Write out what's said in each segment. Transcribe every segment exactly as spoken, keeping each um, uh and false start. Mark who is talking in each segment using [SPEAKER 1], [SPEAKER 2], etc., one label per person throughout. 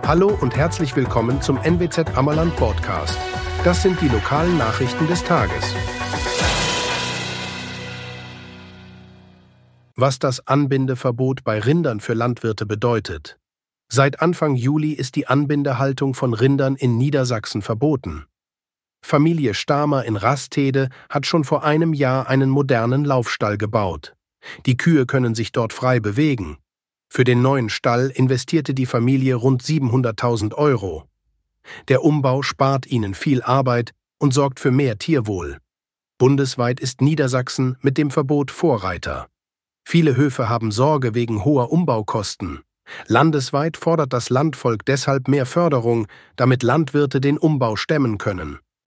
[SPEAKER 1] Hallo und herzlich willkommen zum N W Z Ammerland Podcast. Das sind die lokalen Nachrichten des Tages. Was das Anbindeverbot bei Rindern für Landwirte bedeutet. Seit Anfang Juli ist die Anbindehaltung von Rindern in Niedersachsen verboten. Familie Stamer in Rastede hat schon vor einem Jahr einen modernen Laufstall gebaut. Die Kühe können sich dort frei bewegen. Für den neuen Stall investierte die Familie rund siebenhunderttausend Euro. Der Umbau spart ihnen viel Arbeit und sorgt für mehr Tierwohl. Bundesweit ist Niedersachsen mit dem Verbot Vorreiter. Viele Höfe haben Sorge wegen hoher Umbaukosten. Landesweit fordert das Landvolk deshalb mehr Förderung, damit Landwirte den Umbau stemmen können.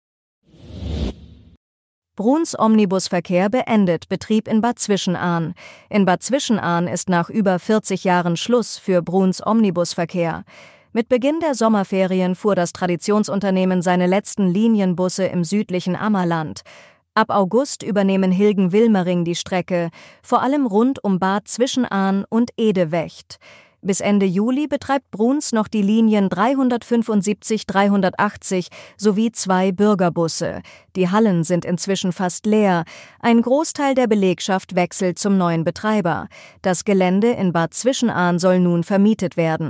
[SPEAKER 2] Bruns Omnibusverkehr beendet Betrieb in Bad Zwischenahn. In Bad Zwischenahn ist nach über vierzig Jahren Schluss für Bruns Omnibusverkehr. Mit Beginn der Sommerferien fuhr das Traditionsunternehmen seine letzten Linienbusse im südlichen Ammerland. Ab August übernehmen Hilgen-Wilmering die Strecke, vor allem rund um Bad Zwischenahn und Edewecht. Bis Ende Juli betreibt Bruns noch die Linien dreihundertfünfundsiebzig, dreihundertachtzig sowie zwei Bürgerbusse. Die Hallen sind inzwischen fast leer. Ein Großteil der Belegschaft wechselt zum neuen Betreiber. Das Gelände in Bad Zwischenahn soll nun vermietet werden.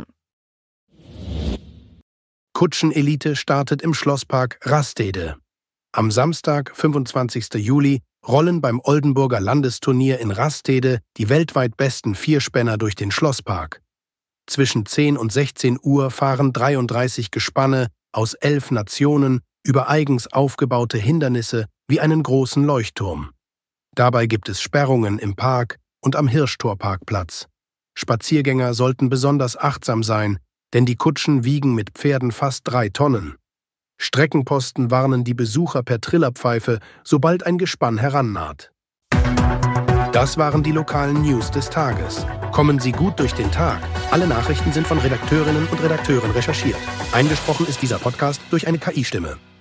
[SPEAKER 1] Kutschenelite startet im Schlosspark Rastede. Am Samstag, fünfundzwanzigsten Juli, rollen beim Oldenburger Landesturnier in Rastede die weltweit besten Vierspänner durch den Schlosspark. Zwischen zehn und sechzehn Uhr fahren dreiunddreißig Gespanne aus elf Nationen über eigens aufgebaute Hindernisse wie einen großen Leuchtturm. Dabei gibt es Sperrungen im Park und am Hirschtorparkplatz. Spaziergänger sollten besonders achtsam sein, denn die Kutschen wiegen mit Pferden fast drei Tonnen. Streckenposten warnen die Besucher per Trillerpfeife, sobald ein Gespann herannaht. Das waren die lokalen News des Tages. Kommen Sie gut durch den Tag. Alle Nachrichten sind von Redakteurinnen und Redakteuren recherchiert. Eingesprochen ist dieser Podcast durch eine K I-Stimme.